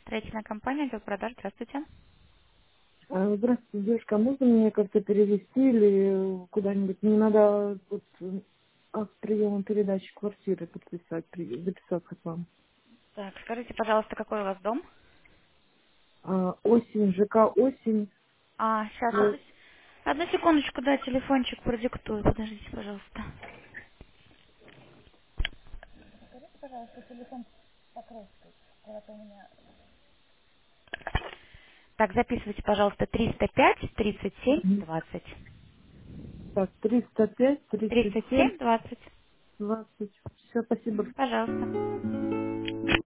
Строительная компания, отдел продаж. Здравствуйте. Здравствуйте, девушка. А можно меня как-то перевести или куда-нибудь? Мне надо вот акт приема передачи квартиры подписать, записаться к вам. Так, скажите, пожалуйста, какой у вас дом? Осень, ЖК «Осень». Сейчас, Ну, одну секундочку, да, телефончик продиктую. Подождите, пожалуйста. Так, записывайте, пожалуйста, 305 37 мгм. 20. Так, 305, 37, 37 20. 20. Все, спасибо. Пожалуйста.